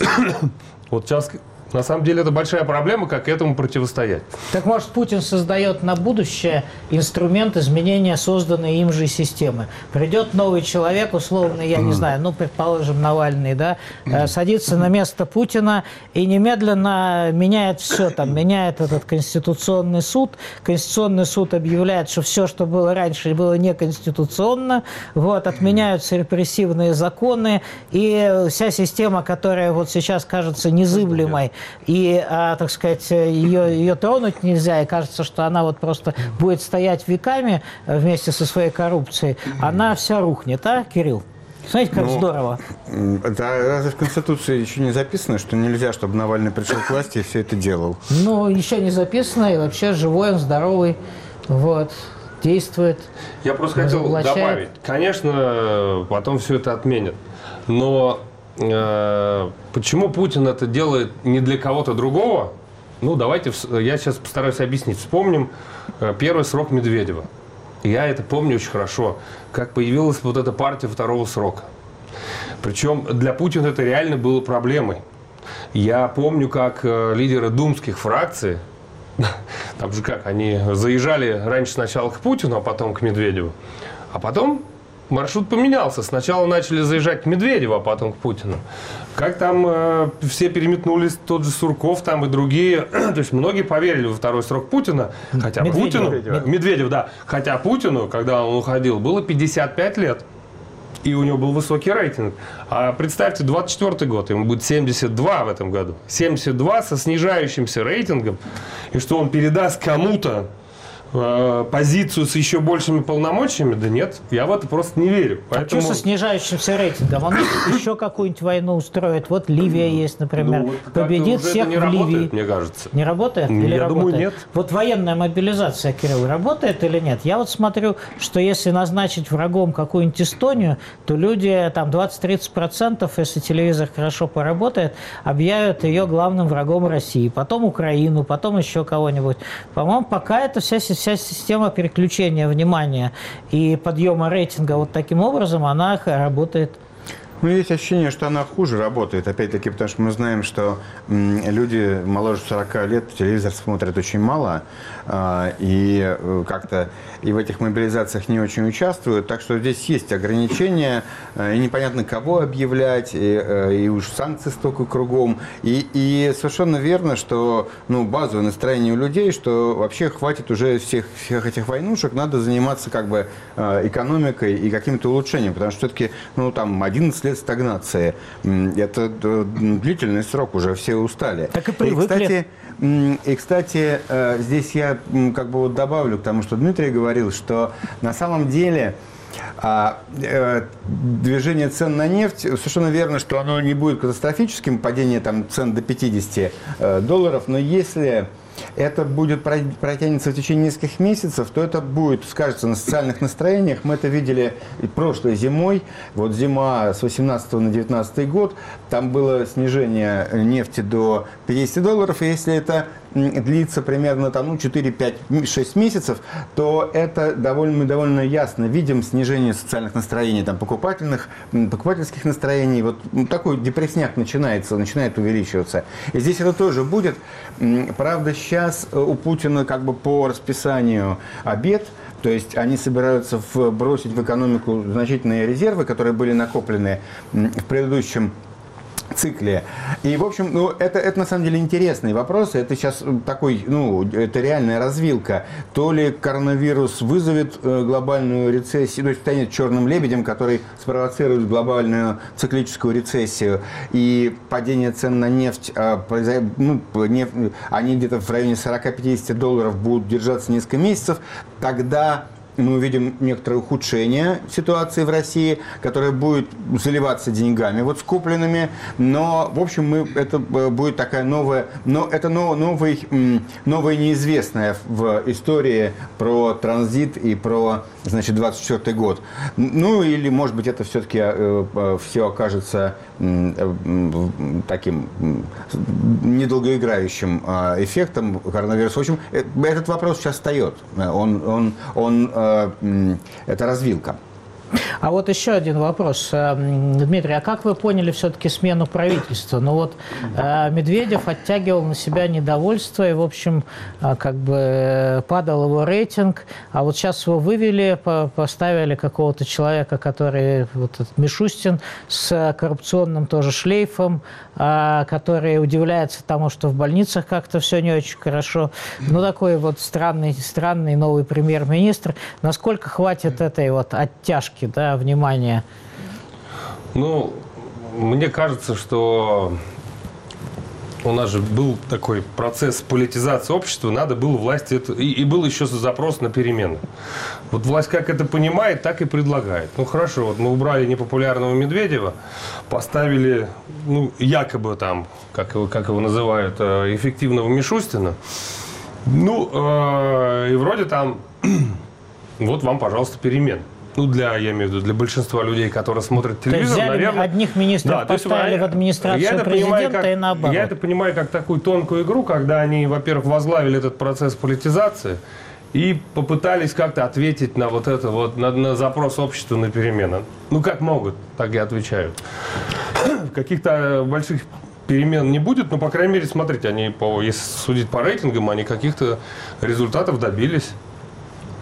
Вот сейчас... На самом деле это большая проблема, как этому противостоять. Так может Путин создает на будущее инструмент изменения созданной им же системы. Придет новый человек, условно, я не знаю, предположим, Навальный, да, садится на место Путина и немедленно меняет все, там, меняет этот Конституционный суд. Конституционный суд объявляет, что все, что было раньше, было неконституционно. Вот, отменяются репрессивные законы, и вся система, которая вот сейчас кажется незыблемой, и, так сказать, ее тронуть нельзя, и кажется, что она вот просто будет стоять веками вместе со своей коррупцией, она вся рухнет, а, Кирилл? Смотрите, как здорово. Разве в Конституции еще не записано, что нельзя, чтобы Навальный пришел к власти и все это делал? Еще не записано, и вообще живой он, здоровый, вот, действует. Я просто хотел добавить. Конечно, потом все это отменят, но... Почему Путин это делает не для кого-то другого? Давайте, я сейчас постараюсь объяснить. Вспомним первый срок Медведева. Я это помню очень хорошо, как появилась вот эта партия второго срока. Причем для Путина это реально было проблемой. Я помню, как лидеры думских фракций, там же как, они заезжали раньше сначала к Путину, а потом к Медведеву, а потом... Маршрут поменялся. Сначала начали заезжать к Медведеву, а потом к Путину. Как там все переметнулись, тот же Сурков там и другие. То есть многие поверили во второй срок Путина. Хотя Медведев, да. Хотя Путину, когда он уходил, было 55 лет. и у него был высокий рейтинг. А представьте, 24-й год, ему будет 72 в этом году. 72 со снижающимся рейтингом, и что он передаст кому-то позицию с еще большими полномочиями? Да нет, я в это просто не верю. Поэтому... А что со снижающимся рейтингом? Он еще какую-нибудь войну устроит. Вот Ливия есть, например. Ну, победит всех не в Ливии. Работает, мне кажется. Не работает? Или я работает? Думаю, нет. Вот военная мобилизация, Кирилл, работает или нет? Я вот смотрю, что если назначить врагом какую-нибудь Эстонию, то люди, там 20-30%, если телевизор хорошо поработает, объявят ее главным врагом России. Потом Украину, потом еще кого-нибудь. По-моему, пока это вся система переключения внимания и подъема рейтинга вот таким образом, она работает. Ну, есть ощущение, что она хуже работает, опять-таки, потому что мы знаем, что люди моложе 40 лет телевизор смотрят очень мало, и как-то и в этих мобилизациях не очень участвуют, так что здесь есть ограничения, и непонятно, кого объявлять, и уж санкции столько кругом, и совершенно верно, что базовое настроение у людей, что вообще хватит уже всех этих войнушек, надо заниматься как бы экономикой и каким-то улучшением, потому что все-таки, там 11 лет стагнации. Это длительный срок, уже все устали. Так и привыкли. И, кстати, здесь я как бы вот добавлю к тому, что Дмитрий говорил, что на самом деле движение цен на нефть, совершенно верно, что оно не будет катастрофическим, падение там цен до $50, но если это будет протянется в течение нескольких месяцев, то это будет, скажется, на социальных настроениях. Мы это видели и прошлой зимой. Вот зима с 18 на 19 год, там было снижение нефти до $50, и если это длится примерно 4, 5, 6 месяцев, то это мы довольно ясно видим снижение социальных настроений, покупательских настроений. Вот такой депрессняк начинает увеличиваться. И здесь это тоже будет. Правда, сейчас у Путина как бы по расписанию обед, то есть они собираются бросить в экономику значительные резервы, которые были накоплены в предыдущем цикле. И, в общем, это на самом деле интересный вопрос. Это сейчас такой, это реальная развилка. То ли коронавирус вызовет глобальную рецессию, то есть станет черным лебедем, который спровоцирует глобальную циклическую рецессию, и падение цен на нефть, они где-то в районе $40-50 будут держаться несколько месяцев, тогда мы увидим некоторое ухудшение ситуации в России, которая будет заливаться деньгами скопленными, но, в общем, это будет такая новая, но это новое неизвестное в истории про транзит и про, 24 год. Или, может быть, это все-таки все окажется таким недолгоиграющим эффектом коронавируса. В общем, этот вопрос сейчас встает. Это развилка. А вот еще один вопрос. Дмитрий, а как вы поняли все-таки смену правительства? Медведев оттягивал на себя недовольство, и, в общем, как бы падал его рейтинг, а вот сейчас его вывели, поставили какого-то человека, который, Мишустин, с коррупционным тоже шлейфом, который удивляется тому, что в больницах как-то все не очень хорошо. Такой странный новый премьер-министр. Насколько хватит этой оттяжки, внимания? Мне кажется, что у нас же был такой процесс политизации общества, надо было власти и был еще запрос на перемены. Власть как это понимает, так и предлагает. Хорошо, мы убрали непопулярного Медведева, поставили, якобы там, как его называют, эффективного Мишустина. И вроде там, вам, пожалуйста, перемен. Я имею в виду, для большинства людей, которые смотрят телевизор, взяли, наверное... одних министров поставили в администрацию президента и наоборот. Я это понимаю как такую тонкую игру, когда они, во-первых, возглавили этот процесс политизации и попытались как-то ответить на на запрос общества на перемены. Как могут, так и отвечают. Каких-то больших перемен не будет, но, по крайней мере, смотрите, если судить по рейтингам, они каких-то результатов добились.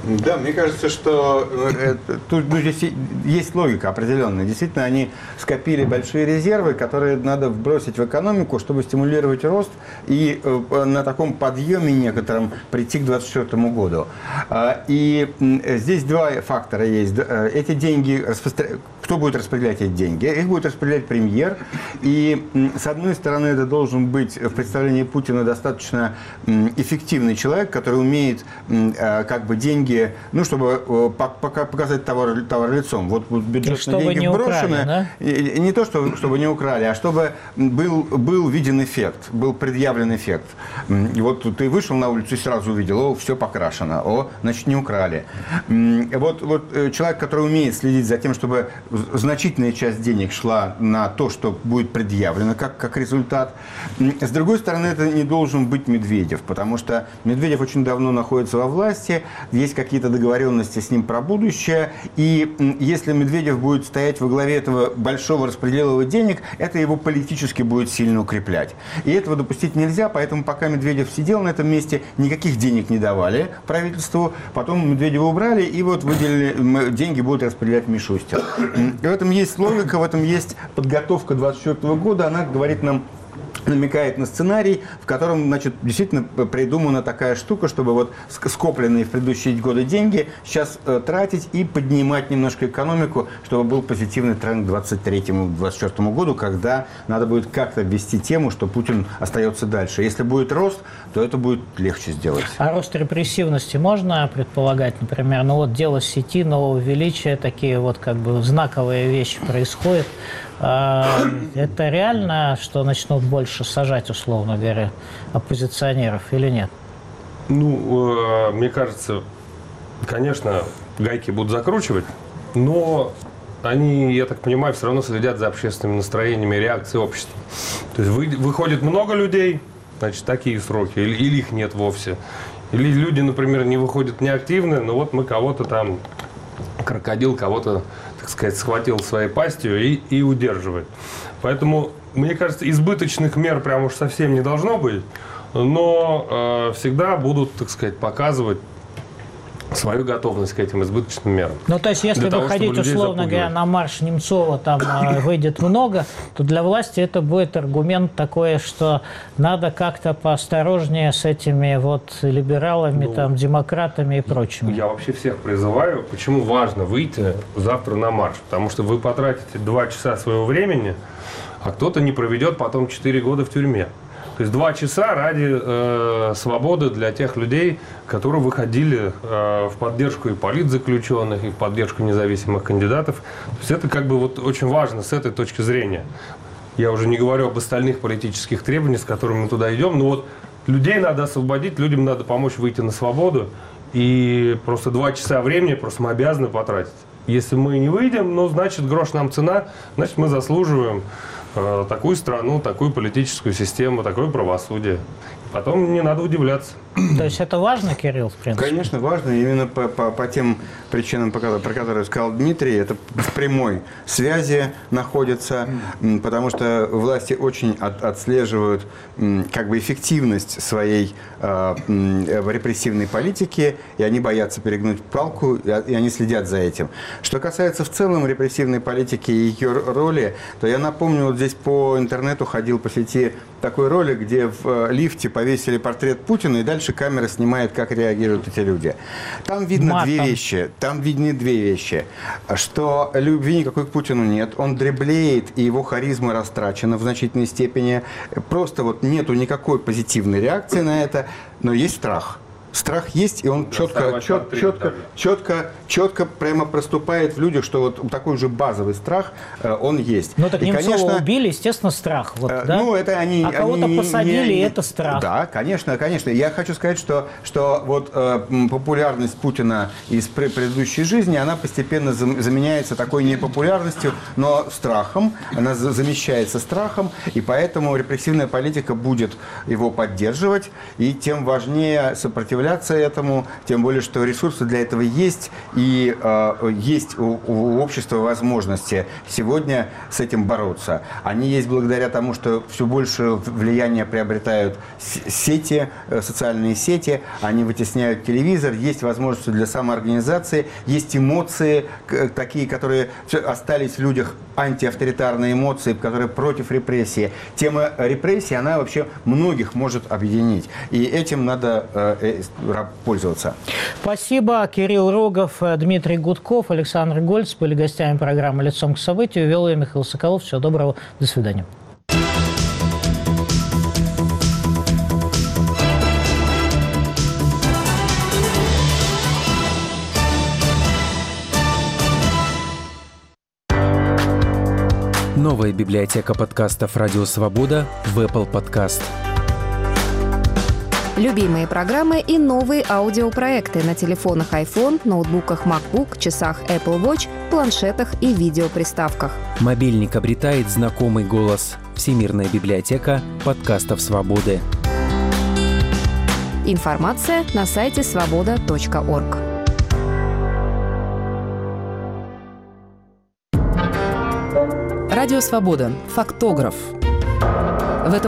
Да, мне кажется, что тут здесь есть логика определенная. Действительно, они скопили большие резервы, которые надо вбросить в экономику, чтобы стимулировать рост и на таком подъеме некотором прийти к 2024 году. И здесь два фактора есть. Эти деньги, кто будет распределять эти деньги? Их будет распределять премьер. И, с одной стороны, это должен быть в представлении Путина достаточно эффективный человек, который умеет как бы деньги, ну, чтобы показать товар лицом. Вот бюджетные деньги вброшены. Да? Не то, чтобы не украли, а чтобы был виден эффект, был предъявлен эффект. И вот ты вышел на улицу и сразу увидел, о, все покрашено, значит, не украли. Вот человек, который умеет следить за тем, чтобы значительная часть денег шла на то, что будет предъявлено как результат. С другой стороны, это не должен быть Медведев, потому что Медведев очень давно находится во власти, есть какие-то договоренности с ним про будущее, и если Медведев будет стоять во главе этого большого распределения денег, это его политически будет сильно укреплять. И этого допустить нельзя, поэтому пока Медведев сидел на этом месте, никаких денег не давали правительству, потом Медведева убрали, и вот выделили, деньги будут распределять Мишустин. В этом есть логика, в этом есть подготовка 2024 года, она говорит нам, намекает на сценарий, в котором, значит, действительно придумана такая штука, чтобы вот скопленные в предыдущие годы деньги сейчас тратить и поднимать немножко экономику, чтобы был позитивный тренд к 2023-2024 году, когда надо будет как-то ввести тему, что Путин остается дальше. Если будет рост, то это будет легче сделать. А рост репрессивности можно предполагать, например, ну вот дело сети, нового величия, такие вот как бы знаковые вещи происходят. Это реально, что начнут больше сажать, условно говоря, оппозиционеров или нет? Ну, мне кажется, конечно, гайки будут закручивать, но они, я так понимаю, все равно следят за общественными настроениями, реакцией общества. То есть выходит много людей, значит, такие сроки, или их нет вовсе. Или люди, например, не выходят неактивны, но вот мы кого-то там, крокодил кого-то, так сказать, схватил своей пастью и удерживает. Поэтому, мне кажется, избыточных мер прям уж совсем не должно быть, но всегда будут, так сказать, показывать свою готовность к этим избыточным мерам. Ну, то есть, если выходить, условно говоря, на марш Немцова, там выйдет много, то для власти это будет аргумент такой, что надо как-то поосторожнее с этими вот либералами, там, демократами и прочими. Я вообще всех призываю, почему важно выйти завтра на марш. Потому что вы потратите 2 часа своего времени, а кто-то не проведет потом 4 года в тюрьме. То есть 2 часа ради свободы для тех людей, которые выходили в поддержку и политзаключенных, и в поддержку независимых кандидатов. То есть это как бы вот очень важно с этой точки зрения. Я уже не говорю об остальных политических требованиях, с которыми мы туда идем, но вот людей надо освободить, людям надо помочь выйти на свободу, и просто 2 часа времени просто мы обязаны потратить. Если мы не выйдем, ну, значит, грош нам цена, значит, мы заслуживаем такую страну, такую политическую систему, такое правосудие. Потом не надо удивляться. То есть это важно, Кирилл, в принципе? Конечно, важно. Именно по тем причинам, про которые сказал Дмитрий, это в прямой связи находится, потому что власти очень отслеживают как бы эффективность своей репрессивной политики, и они боятся перегнуть палку, и они следят за этим. Что касается в целом репрессивной политики и ее роли, то я напомню, вот здесь по интернету ходил по сети такой ролик, где в лифте повесили портрет Путина, и дальше камера снимает, как реагируют эти люди. Там видно две вещи. Там видны две вещи. Что любви никакой к Путину нет. Он дреблеет, и его харизма растрачена в значительной степени. Просто вот нету никакой позитивной реакции на это, но есть страх. Страх есть, и он четко прямо проступает в людях, что вот такой же базовый страх, он есть. Ну так Немцова убили, естественно, страх. Вот, да? Ну, это они, а кого-то посадили, и это страх. Да, конечно, конечно. Я хочу сказать, что вот популярность Путина из предыдущей жизни, она постепенно заменяется такой непопулярностью, но страхом. Она замещается страхом, и поэтому репрессивная политика будет его поддерживать, и тем важнее сопротивляться сопротивляться этому, тем более, что ресурсы для этого есть, и есть у общества возможности сегодня с этим бороться. Они есть благодаря тому, что все больше влияния приобретают сети, социальные сети, они вытесняют телевизор, есть возможности для самоорганизации, есть эмоции такие, которые остались в людях, антиавторитарные эмоции, которые против репрессии. Тема репрессий, она вообще многих может объединить. И этим надо пользоваться. Спасибо. Кирилл Рогов, Дмитрий Гудков, Александр Гольц были гостями программы «Лицом к событию». Вел ее Михаил Соколов. Всего доброго. До свидания. Новая библиотека подкастов «Радио Свобода» в Apple Podcast. Любимые программы и новые аудиопроекты на телефонах iPhone, ноутбуках MacBook, часах Apple Watch, планшетах и видеоприставках. Мобильник обретает знакомый голос. Всемирная библиотека подкастов «Свободы». Информация на сайте svoboda.org. Радио «Свобода». Фактограф.